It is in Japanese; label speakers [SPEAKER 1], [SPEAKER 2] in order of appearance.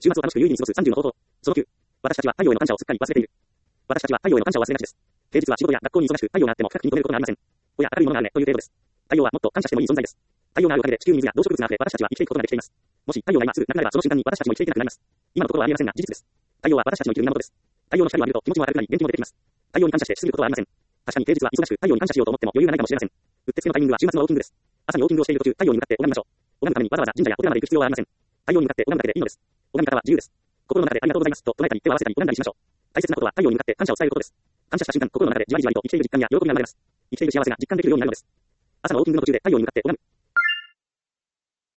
[SPEAKER 1] 週末を楽しく有意義に過ごす30の方法。その9。私たちは太陽への感謝をすっかり忘れている。私たちは太陽への感謝を忘れがちです。平日は仕事や学校に忙しく太陽があっても深くに留めることがありません。親明るいものがあるねという程度です。太陽はもっと感謝してもいい存在です。太陽があるおかげで地球に水や動植物が溢れ、私たちは生きていくことができています。もし太陽が今すぐなくなればその瞬間に私たちも生きていけなくなります。今のところはありえませんが事実です。太陽は私たちの生きる源です。太陽の光を浴びると気持ちも明るくなり元気も出てきます。太陽に感謝してしすぎることはありません。確かに平日は忙しく太陽に感謝しようと思っても余裕がないかもしれません。うってつけのタイミングは週末のウォーキングです。朝にウォーキングをしている途中、太陽に向かって拝みましょう。拝むためにわざわざ神社やお寺まで行く必要はありません。太陽に向かって拝むだけでいいのです。拝み方は自由です。心の中でありがとうございますと唱えたり手を合わせたり拝んだりしましょう。大切なことは太陽に向かって感謝を伝えることです。感謝した瞬間、心の中でじわりじわりと生きている実感や喜びが生まれます。生きている幸せが実感できるようになるのです。朝のウォーキングの途中で太陽に向かって拝む。